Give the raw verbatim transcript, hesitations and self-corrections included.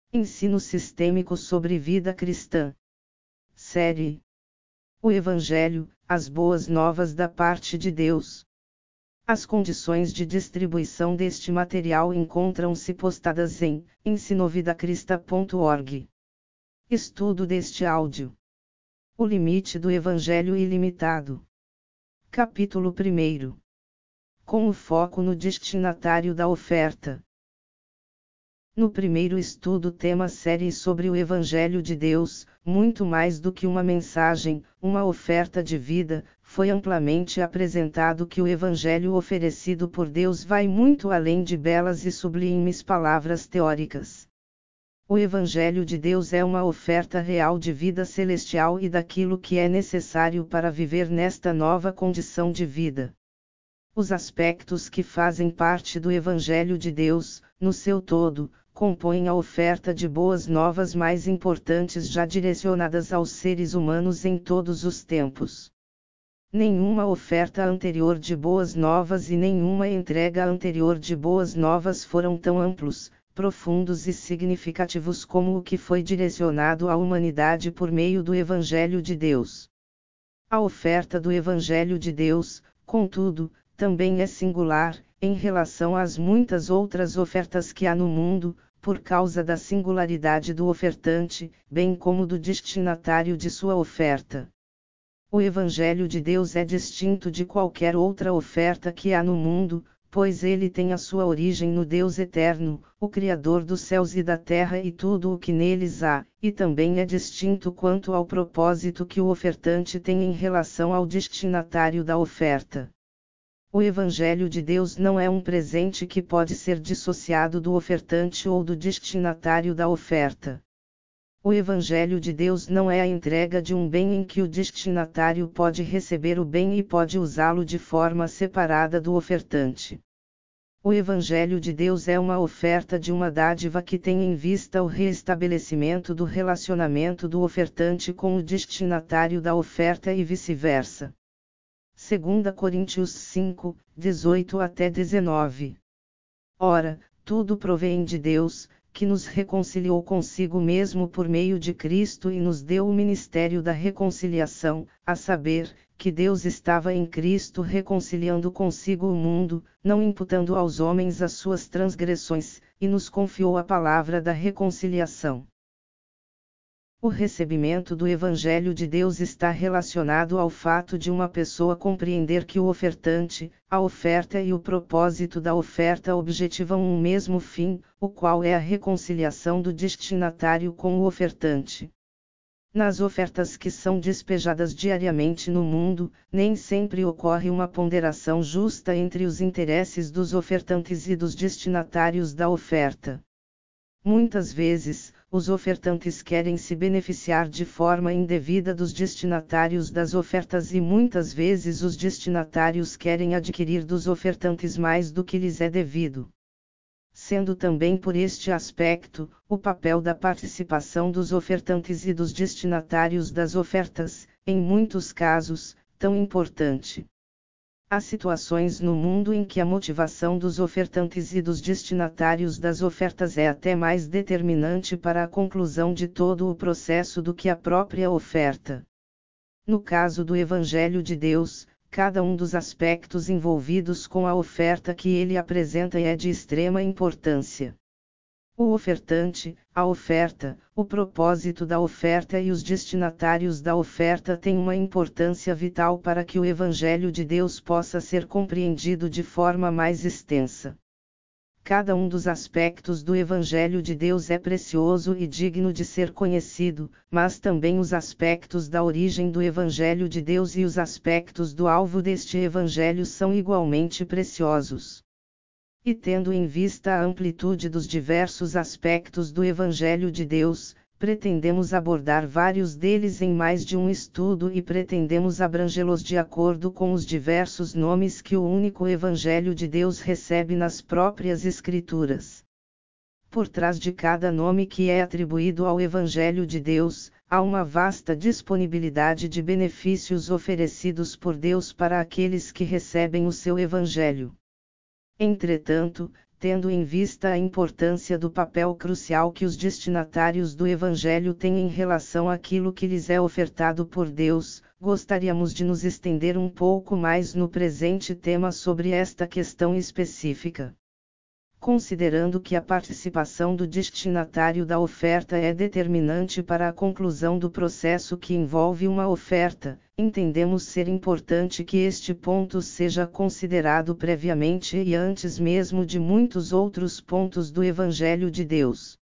Ensino sistêmico sobre vida cristã. Série: O Evangelho, as boas novas da parte de Deus. As condições de distribuição deste material encontram-se postadas em ensinovidacrista ponto org. Estudo deste áudio. O limite do Evangelho ilimitado. Capítulo primeiro. Com o foco no destinatário da oferta. No primeiro estudo tema série sobre o Evangelho de Deus, muito mais do que uma mensagem, uma oferta de vida, foi amplamente apresentado que o Evangelho oferecido por Deus vai muito além de belas e sublimes palavras teóricas. O Evangelho de Deus é uma oferta real de vida celestial e daquilo que é necessário para viver nesta nova condição de vida. Os aspectos que fazem parte do Evangelho de Deus, no seu todo, compõem a oferta de boas novas mais importantes já direcionadas aos seres humanos em todos os tempos. Nenhuma oferta anterior de boas novas e nenhuma entrega anterior de boas novas foram tão amplos, profundos e significativos como o que foi direcionado à humanidade por meio do Evangelho de Deus. A oferta do Evangelho de Deus, contudo, também é singular, em relação às muitas outras ofertas que há no mundo, por causa da singularidade do ofertante, bem como do destinatário de sua oferta. O Evangelho de Deus é distinto de qualquer outra oferta que há no mundo, pois ele tem a sua origem no Deus eterno, o Criador dos céus e da terra e tudo o que neles há, e também é distinto quanto ao propósito que o ofertante tem em relação ao destinatário da oferta. O Evangelho de Deus não é um presente que pode ser dissociado do ofertante ou do destinatário da oferta. O Evangelho de Deus não é a entrega de um bem em que o destinatário pode receber o bem e pode usá-lo de forma separada do ofertante. O Evangelho de Deus é uma oferta de uma dádiva que tem em vista o reestabelecimento do relacionamento do ofertante com o destinatário da oferta e vice-versa. Segunda Coríntios cinco, dezoito até dezenove. Ora, tudo provém de Deus, que nos reconciliou consigo mesmo por meio de Cristo e nos deu o ministério da reconciliação, a saber, que Deus estava em Cristo reconciliando consigo o mundo, não imputando aos homens as suas transgressões, e nos confiou a palavra da reconciliação. O recebimento do Evangelho de Deus está relacionado ao fato de uma pessoa compreender que o ofertante, a oferta e o propósito da oferta objetivam um mesmo fim, o qual é a reconciliação do destinatário com o ofertante. Nas ofertas que são despejadas diariamente no mundo, nem sempre ocorre uma ponderação justa entre os interesses dos ofertantes e dos destinatários da oferta. Muitas vezes, os ofertantes querem se beneficiar de forma indevida dos destinatários das ofertas e muitas vezes os destinatários querem adquirir dos ofertantes mais do que lhes é devido. Sendo também por este aspecto, o papel da participação dos ofertantes e dos destinatários das ofertas, em muitos casos, tão importante. Há situações no mundo em que a motivação dos ofertantes e dos destinatários das ofertas é até mais determinante para a conclusão de todo o processo do que a própria oferta. No caso do Evangelho de Deus, cada um dos aspectos envolvidos com a oferta que ele apresenta é de extrema importância. O ofertante, a oferta, o propósito da oferta e os destinatários da oferta têm uma importância vital para que o Evangelho de Deus possa ser compreendido de forma mais extensa. Cada um dos aspectos do Evangelho de Deus é precioso e digno de ser conhecido, mas também os aspectos da origem do Evangelho de Deus e os aspectos do alvo deste Evangelho são igualmente preciosos. E tendo em vista a amplitude dos diversos aspectos do Evangelho de Deus, pretendemos abordar vários deles em mais de um estudo e pretendemos abrangê-los de acordo com os diversos nomes que o único Evangelho de Deus recebe nas próprias Escrituras. Por trás de cada nome que é atribuído ao Evangelho de Deus, há uma vasta disponibilidade de benefícios oferecidos por Deus para aqueles que recebem o seu Evangelho. Entretanto, tendo em vista a importância do papel crucial que os destinatários do Evangelho têm em relação àquilo que lhes é ofertado por Deus, gostaríamos de nos estender um pouco mais no presente tema sobre esta questão específica. Considerando que a participação do destinatário da oferta é determinante para a conclusão do processo que envolve uma oferta, entendemos ser importante que este ponto seja considerado previamente e antes mesmo de muitos outros pontos do Evangelho de Deus.